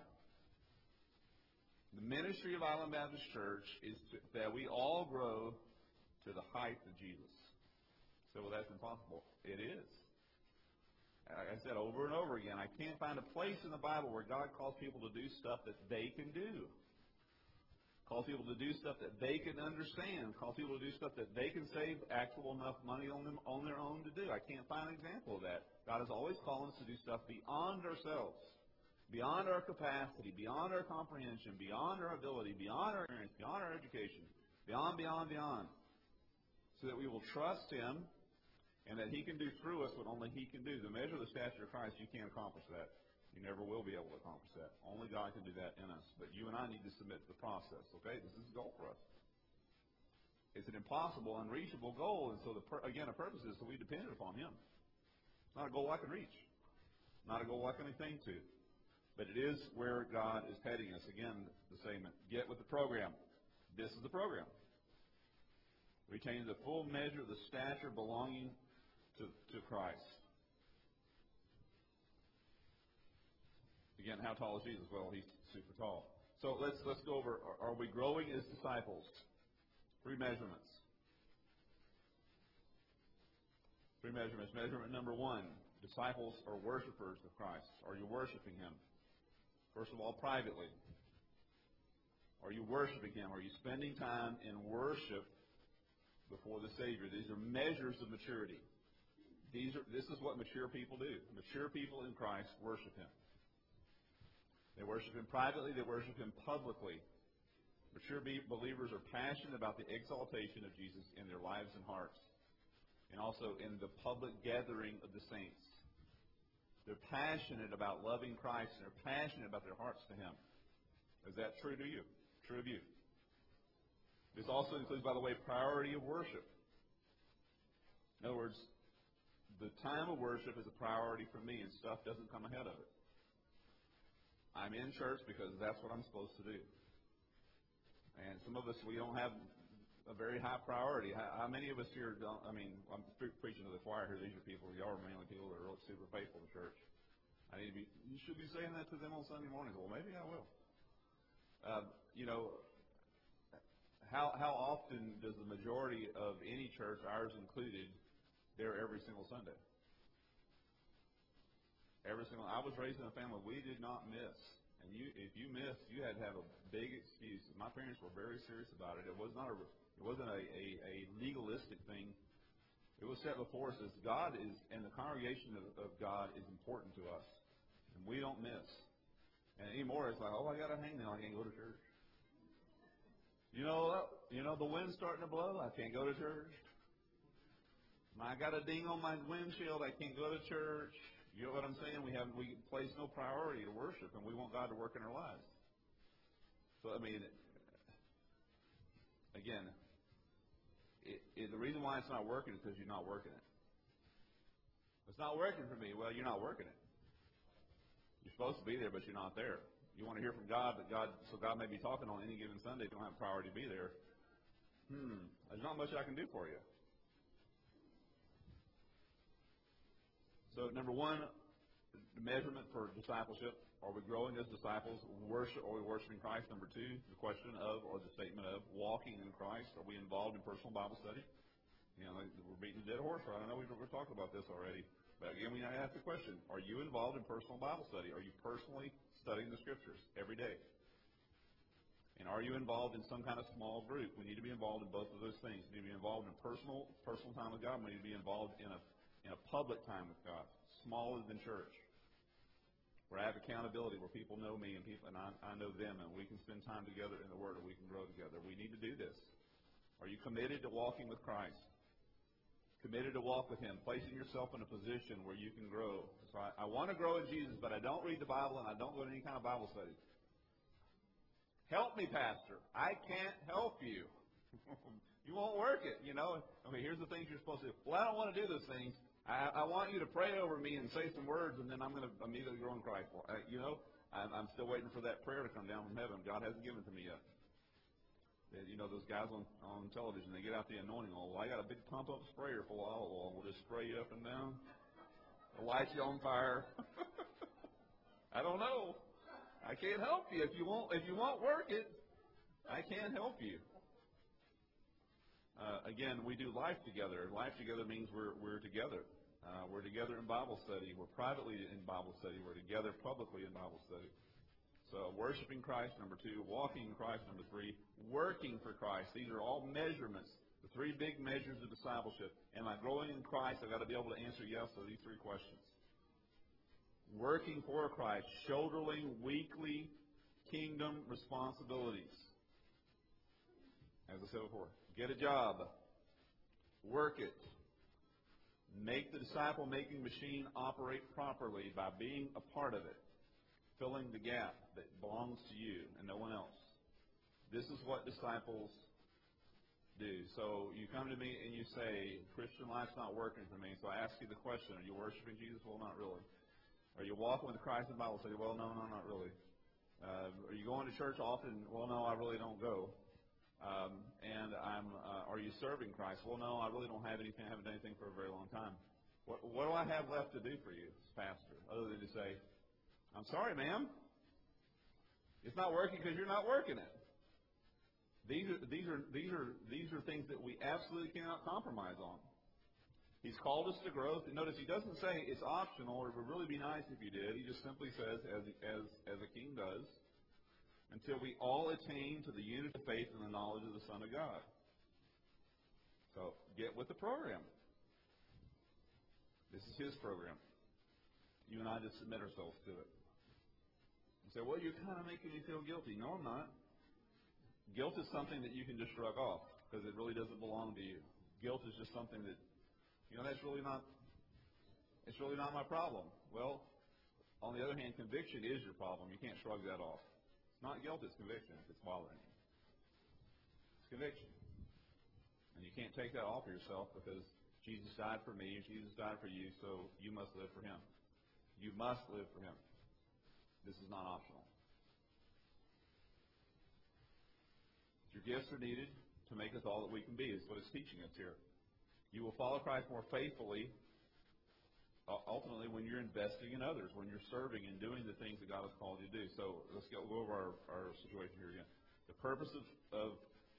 the ministry of Island Baptist Church is that we all grow to the height of Jesus. So, well, that's impossible. It is. Like I said over and over again, I can't find a place in the Bible where God calls people to do stuff that they can do. Calls people to do stuff that they can understand. Calls people to do stuff that they can save actual enough money on their own to do. I can't find an example of that. God is always calling us to do stuff beyond ourselves. Beyond our capacity, beyond our comprehension, beyond our ability, beyond our experience, beyond our education, beyond. So that we will trust Him and that He can do through us what only He can do. The measure of the stature of Christ, you can't accomplish that. You never will be able to accomplish that. Only God can do that in us. But you and I need to submit to the process, okay? This is the goal for us. It's an impossible, unreachable goal, and so, the purpose is so we depend upon Him. It's not a goal I can reach. Not a goal I can attain to. But it is where God is heading us. Again, the same. Get with the program. This is the program. Retain the full measure of the stature belonging to Christ. Again, how tall is Jesus? Well, He's super tall. So let's go over, are we growing as disciples? 3 measurements. 3 measurements. Measurement number 1, disciples are worshipers of Christ. Are you worshiping Him? First of all, privately. Are you worshiping Him? Are you spending time in worship before the Savior? These are measures of maturity. This is what mature people do. Mature people in Christ worship Him. They worship Him privately. They worship Him publicly. Mature believers are passionate about the exaltation of Jesus in their lives and hearts, and also in the public gathering of the saints. They're passionate about loving Christ, and they're passionate about their hearts to Him. Is that true to you? True of you? This also includes, by the way, priority of worship. In other words, the time of worship is a priority for me, and stuff doesn't come ahead of it. I'm in church because that's what I'm supposed to do. And some of us, we don't have a very high priority. How many of us here don't? I mean, I'm preaching to the choir here. These are people, y'all are mainly people that are really super faithful to church. You should be saying that to them on Sunday mornings. Well, maybe I will. How often does the majority of any church, ours included, there every single Sunday? I was raised in a family we did not miss. And if you missed, you had to have a big excuse. My parents were very serious about it. It wasn't a legalistic thing. It was set before us as God is, and the congregation of God is important to us. And we don't miss. And anymore, it's like, I got to hang now. I can't go to church. You know, the wind's starting to blow. I can't go to church. I got a ding on my windshield. I can't go to church. You know what I'm saying? We place no priority to worship, and we want God to work in our lives. So, I mean, again, the reason why it's not working is because you're not working it. It's not working for me. Well, you're not working it. You're supposed to be there, but you're not there. You want to hear from God, so God may be talking on any given Sunday. You don't have priority to be there. There's not much I can do for you. So, number 1, the measurement for discipleship. Are we growing as disciples? Are we worshiping Christ? Number 2, the question of, or the statement of, walking in Christ. Are we involved in personal Bible study? You know, we're beating a dead horse, right? I know we're talking about this already. But again, we ask the question, are you involved in personal Bible study? Are you personally studying the Scriptures every day? And are you involved in some kind of small group? We need to be involved in both of those things. We need to be involved in personal time with God. We need to be involved in a public time with God, smaller than church, where I have accountability, where people know me and I know them, and we can spend time together in the Word, and we can grow together. We need to do this. Are you committed to walking with Christ? Committed to walk with Him, placing yourself in a position where you can grow. So I want to grow in Jesus, but I don't read the Bible and I don't go to any kind of Bible study. Help me, Pastor. I can't help you. You won't work it, you know. I mean, here's the things you're supposed to do. Well, I don't want to do those things. I want you to pray over me and say some words, and then I'm going to immediately grow in Christ. I'm still waiting for that prayer to come down from heaven. God hasn't given it to me yet. You know, those guys on television, they get out the anointing oil. Well, I got a big pump-up sprayer full of olive oil. We'll just spray you up and down. It'll light you on fire. I don't know. I can't help you. If you won't work it, I can't help you. Again, we do life together. Life together means we're together. We're together in Bible study. We're privately in Bible study. We're together publicly in Bible study. So worshiping Christ, number 2. Walking in Christ, number 3. Working for Christ. These are all measurements. The 3 big measures of discipleship. Am I growing in Christ? I've got to be able to answer yes to these 3 questions. Working for Christ. Shouldering weekly kingdom responsibilities. As I said before, get a job. Work it. Make the disciple-making machine operate properly by being a part of it. Filling the gap that belongs to you and no one else. This is what disciples do. So you come to me and you say, Christian life's not working for me. So I ask you the question, are you worshiping Jesus? Well, not really. Are you walking with Christ in the Bible study? Well, no, not really. Are you going to church often? Well, no, I really don't go. Are you serving Christ? Well, no, I really don't have anything. I haven't done anything for a very long time. What do I have left to do for you, Pastor, other than to say, I'm sorry, ma'am. It's not working because you're not working it. These are things that we absolutely cannot compromise on. He's called us to growth. And notice he doesn't say it's optional, or it would really be nice if you did. He just simply says, as a king does, until we all attain to the unity of faith and the knowledge of the Son of God. So get with the program. This is his program. You and I just submit ourselves to it. You say, well, you're kind of making me feel guilty. No, I'm not. Guilt is something that you can just shrug off because it really doesn't belong to you. Guilt is just something that, it's really not my problem. Well, on the other hand, conviction is your problem. You can't shrug that off. It's not guilt, it's conviction if it's bothering you. It's conviction. And you can't take that off of yourself because Jesus died for me, Jesus died for you, so you must live for him. You must live for him. This is not optional. Your gifts are needed to make us all that we can be, is what it's teaching us here. You will follow Christ more faithfully, ultimately, when you're investing in others, when you're serving and doing the things that God has called you to do. So let's go over our situation here again. The purpose of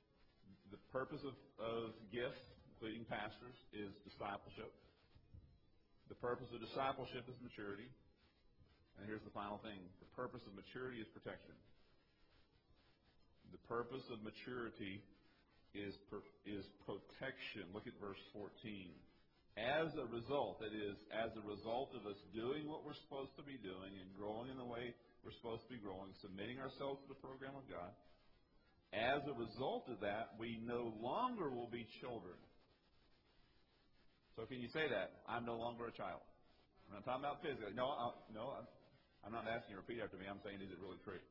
gifts, including pastors, is discipleship. The purpose of discipleship is maturity. And here's the final thing. The purpose of maturity is protection. The purpose of maturity is protection. Look at verse 14. As a result, that is, as a result of us doing what we're supposed to be doing and growing in the way we're supposed to be growing, submitting ourselves to the program of God, as a result of that, we no longer will be children. So can you say that? I'm no longer a child. I'm not talking about physically. No, I'm not asking you to repeat after me. I'm saying, is it really true?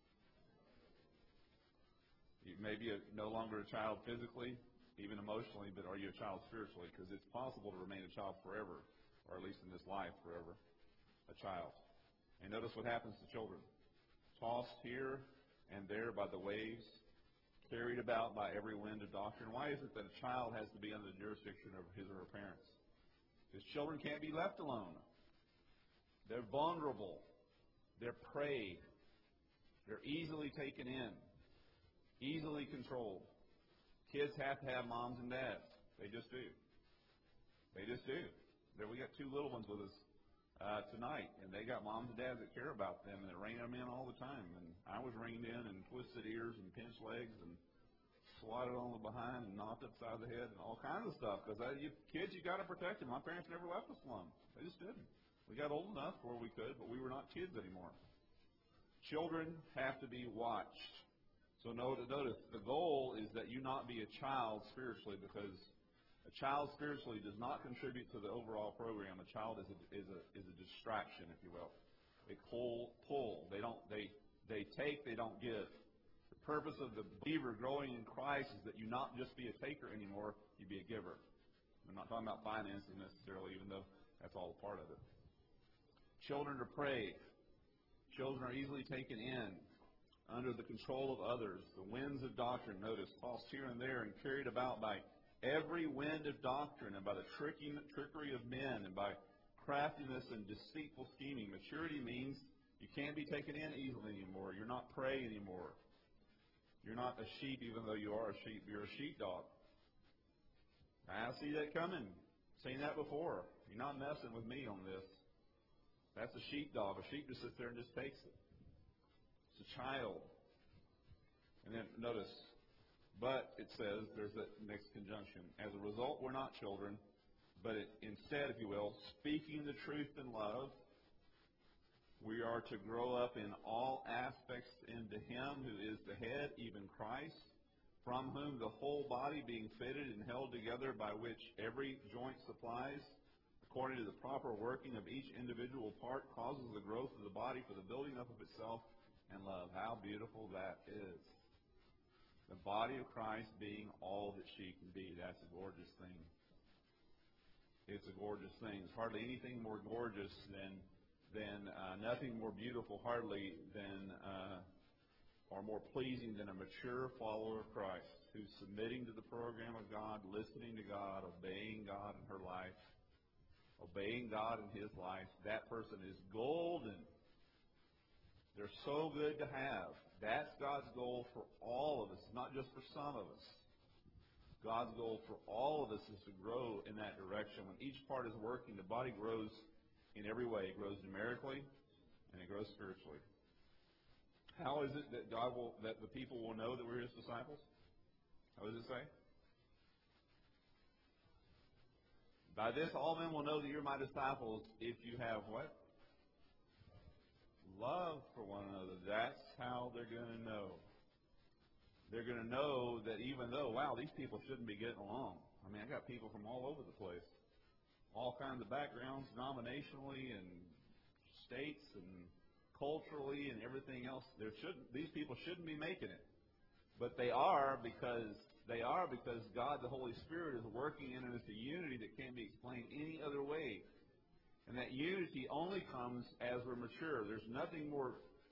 You may be no longer a child physically, even emotionally, but are you a child spiritually? Because it's possible to remain a child forever, or at least in this life forever, a child. And notice what happens to children. Tossed here and there by the waves, carried about by every wind of doctrine. Why is it that a child has to be under the jurisdiction of his or her parents? Because children can't be left alone. They're vulnerable. They're prey. They're easily taken in. Easily controlled. Kids have to have moms and dads. They just do. They just do. We got two little ones with us tonight, and they got moms and dads that care about them, and they rein them in all the time. And I was reined in and twisted ears and pinched legs and swatted on the behind and knocked upside the head and all kinds of stuff. Because kids, you got to protect them. My parents never left us alone. They just didn't. We got old enough where we could, but we were not kids anymore. Children have to be watched. So notice, the goal is that you not be a child spiritually, because a child spiritually does not contribute to the overall program. A child is a distraction, if you will. They pull. They take, they don't give. The purpose of the believer growing in Christ is that you not just be a taker anymore, you be a giver. I'm not talking about finances necessarily, even though that's all a part of it. Children are prey. Children are easily taken in, under the control of others. The winds of doctrine, notice, tossed here and there and carried about by every wind of doctrine, and by the trickery of men, and by craftiness and deceitful scheming. Maturity means you can't be taken in easily anymore. You're not prey anymore. You're not a sheep, even though you are a sheep. You're a sheepdog. I see that coming. Seen that before. You're not messing with me on this. That's a sheepdog. A sheep just sits there and just takes it. It's a child. And then notice, but it says, there's that next conjunction. As a result, we're not children, but instead, if you will, speaking the truth in love, we are to grow up in all aspects into Him who is the head, even Christ, from whom the whole body being fitted and held together by which every joint supplies, according to the proper working of each individual part, causes the growth of the body for the building up of itself and love. How beautiful that is. The body of Christ being all that she can be. That's a gorgeous thing. It's a gorgeous thing. There's hardly anything more gorgeous than nothing more beautiful, hardly, than or more pleasing than a mature follower of Christ who's submitting to the program of God, listening to God, obeying God in her life, obeying God in his life. That person is golden. They're so good to have. That's God's goal for all of us, not just for some of us. God's goal for all of us is to grow in that direction. When each part is working, the body grows in every way. It grows numerically, and it grows spiritually. How is it that that the people will know that we're His disciples? How does it say? By this, all men will know that you're my disciples if you have what? Love for one another. That's how they're going to know. They're going to know that even though, wow, these people shouldn't be getting along. I mean, I got people from all over the place. All kinds of backgrounds, denominationally and states and culturally and everything else. These people shouldn't be making it. But they are because God, the Holy Spirit, is working in us a unity that can't be explained any other way. And that unity only comes as we're mature. There's nothing more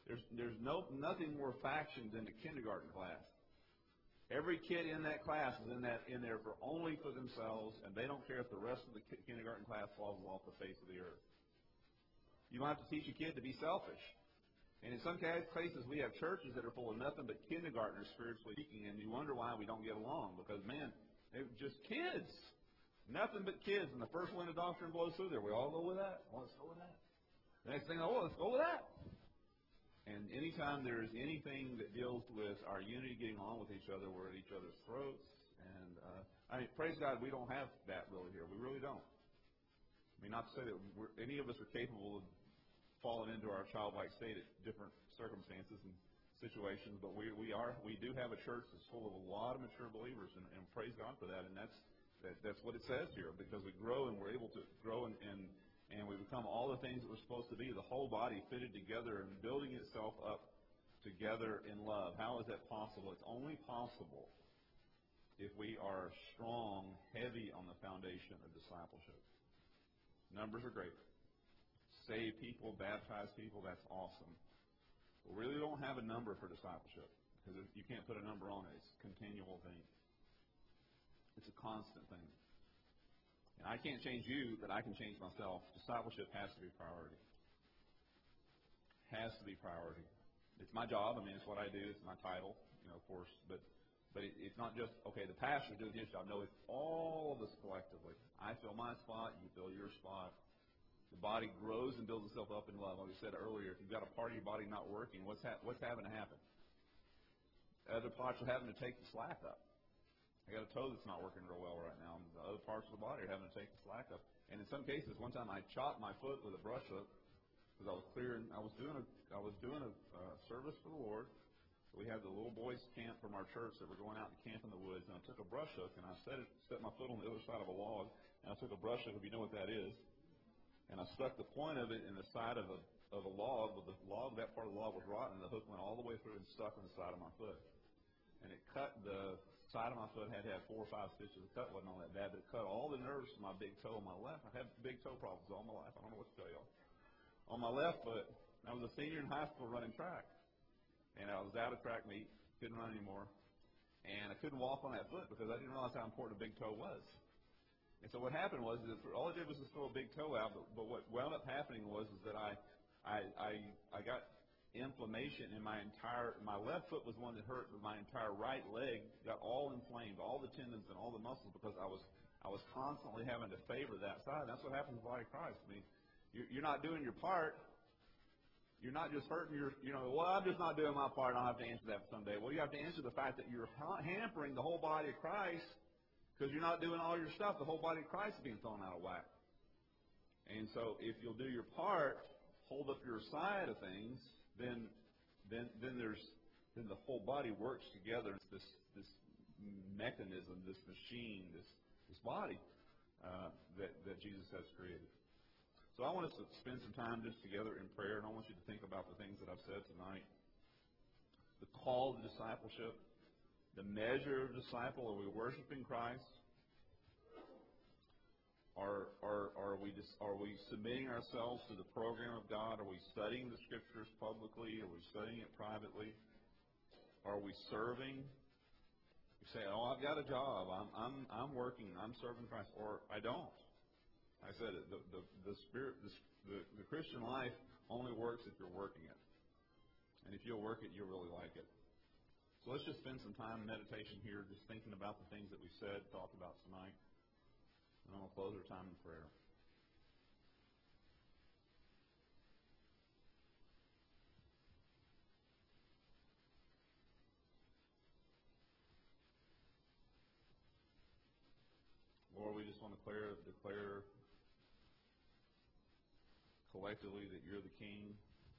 faction than the kindergarten class. Every kid in that class is in there only for themselves, and they don't care if the rest of the kindergarten class falls off the face of the earth. You don't have to teach a kid to be selfish. And in some cases, we have churches that are full of nothing but kindergartners, spiritually speaking, and you wonder why we don't get along. Because, man, they're just kids. Nothing but kids. And the first wind of doctrine blows through there. We all go with that. Oh, let's go with that. The next thing, let's go with that. And anytime there's anything that deals with our unity, getting along with each other, we're at each other's throats. And, praise God, we don't have that really here. We really don't. I mean, not to say that any of us are capable of falling into our childlike state at different circumstances and situations, but we do have a church that's full of a lot of mature believers, and praise God for that. And that's what it says here, because we grow and we're able to grow and we become all the things that we're supposed to be, the whole body fitted together and building itself up together in love. How is that possible? It's only possible if we are strong, heavy on the foundation of discipleship. Numbers are great. Save people, baptize people, that's awesome. We really don't have a number for discipleship, because you can't put a number on it. It's a continual thing. It's a constant thing. And I can't change you, but I can change myself. Discipleship has to be priority. Has to be priority. It's my job. I mean, it's what I do. It's my title, of course. But it's not just, okay, the pastor's doing his job. No, it's all of us collectively. I fill my spot. You fill your spot. The body grows and builds itself up in love. Like we said earlier, if you've got a part of your body not working, what's having to happen? Other parts are having to take the slack up. I got a toe that's not working real well right now. The other parts of the body are having to take the slack up. And in some cases, one time I chopped my foot with a brush hook because I was doing a service for the Lord. We had the little boys camp from our church that were going out to camp in the woods, and I took a brush hook and I set my foot on the other side of a log, and I took a brush hook, if you know what that is, and I stuck the point of it in the side of a log. But that part of the log was rotten, and the hook went all the way through and stuck on the side of my foot. And it cut the side of my foot, had to have 4 or 5 stitches. The cut wasn't all that bad, but it cut all the nerves from my big toe on my left. I've had big toe problems all my life. I don't know what to tell y'all. On my left foot, I was a senior in high school running track. And I was out of track meet, couldn't run anymore. And I couldn't walk on that foot because I didn't realize how important a big toe was. And so what happened was that all I did was just throw a big toe out. But what wound up happening was that I got inflammation in my left foot was one that hurt, but my entire right leg got all inflamed, all the tendons and all the muscles, because I was constantly having to favor that side. That's what happens in the body of Christ. I mean, you're not doing your part. You're not just hurting I'm just not doing my part. I'll have to answer that someday. Well, you have to answer the fact that you're hampering the whole body of Christ because you're not doing all your stuff. The whole body of Christ is being thrown out of whack. And so if you'll do your part, hold up your side of things, then the whole body works together. It's this mechanism, this machine, this body that Jesus has created. So I want us to spend some time just together in prayer, and I want you to think about the things that I've said tonight. The call to discipleship, the measure of disciple. Are we worshiping Christ? Are we submitting ourselves to the program of God? Are we studying the Scriptures publicly? Are we studying it privately? Are we serving? You say, "Oh, I've got a job. I'm working. I'm serving Christ," or "I don't." I said it. The Christian life only works if you're working it. And if you'll work it, you'll really like it. So let's just spend some time in meditation here, just thinking about the things that we said, talked about tonight. And I'm going to close our time in prayer. Lord, we just want to declare collectively that you're the King.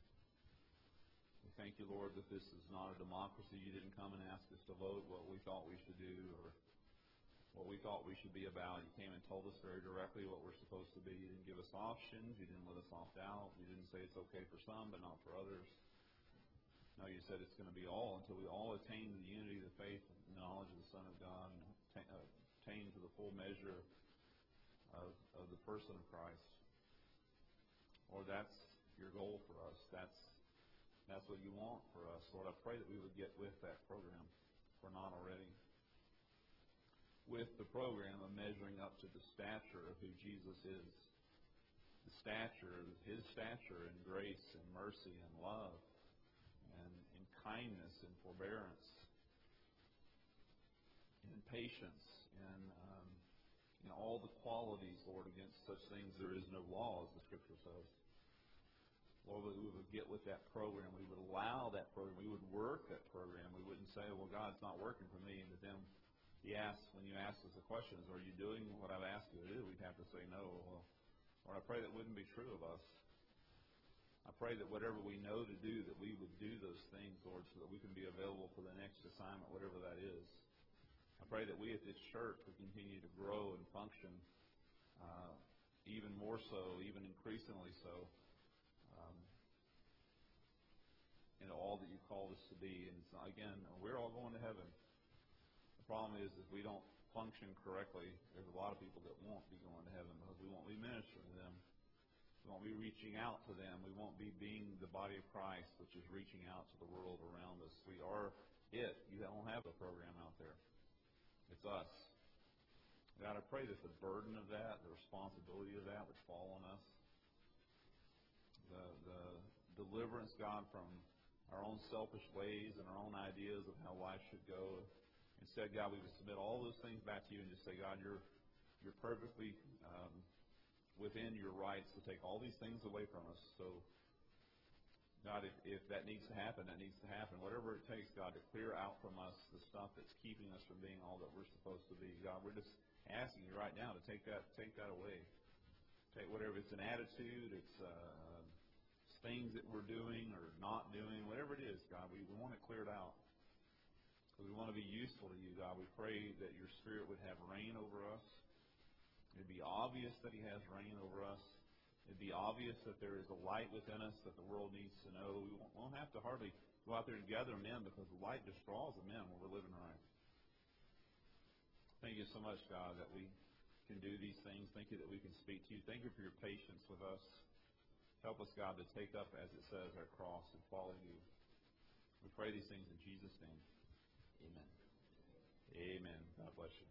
We thank you, Lord, that this is not a democracy. You didn't come and ask us to vote what we thought we should do or what we thought we should be about. You came and told us very directly what we're supposed to be. You didn't give us options. You didn't let us opt out. You didn't say it's okay for some but not for others. No, you said it's going to be all until we all attain to the unity of the faith and knowledge of the Son of God and attain to the full measure of the person of Christ. Lord, that's your goal for us. That's what you want for us. Lord, I pray that we would get with that program, if we're not already. With the program of measuring up to the stature of who Jesus is. The stature, his stature in grace and mercy and love and in kindness and forbearance and patience and all the qualities, Lord, against such things there is no law, as the Scripture says. Lord, we would get with that program. We would allow that program. We would work that program. We wouldn't say, well, God, it's not working for me. But then when you ask us the questions, are you doing what I've asked you to do? We'd have to say no. Well, Lord, I pray that wouldn't be true of us. I pray that whatever we know to do, that we would do those things, Lord, so that we can be available for the next assignment, whatever that is. I pray that we at this church would continue to grow and function even more so, even increasingly so, into all that you've called us to be. And so, again, we're all going to heaven. The problem is if we don't function correctly, there's a lot of people that won't be going to heaven because we won't be ministering to them. We won't be reaching out to them. We won't be being the body of Christ, which is reaching out to the world around us. We are it. You don't have a program out there. It's us. God, I pray that the burden of that, the responsibility of that would fall on us. The deliverance, God, from our own selfish ways and our own ideas of how life should go. Instead, God, we would submit all those things back to you and just say, God, you're perfectly within your rights to take all these things away from us. So, God, if that needs to happen, that needs to happen. Whatever it takes, God, to clear out from us the stuff that's keeping us from being all that we're supposed to be. God, we're just asking you right now to take that away. Take whatever, it's an attitude, it's things that we're doing or not doing, whatever it is, God, we want it cleared out. Because we want to be useful to you, God. We pray that your Spirit would have reign over us. It'd be obvious that he has reign over us. It'd be obvious that there is a light within us that the world needs to know. We won't have to hardly go out there and gather men because the light just draws them in when we're living right. Thank you so much, God, that we can do these things. Thank you that we can speak to you. Thank you for your patience with us. Help us, God, to take up, as it says, our cross and follow you. We pray these things in Jesus' name. Amen. Amen. God bless you.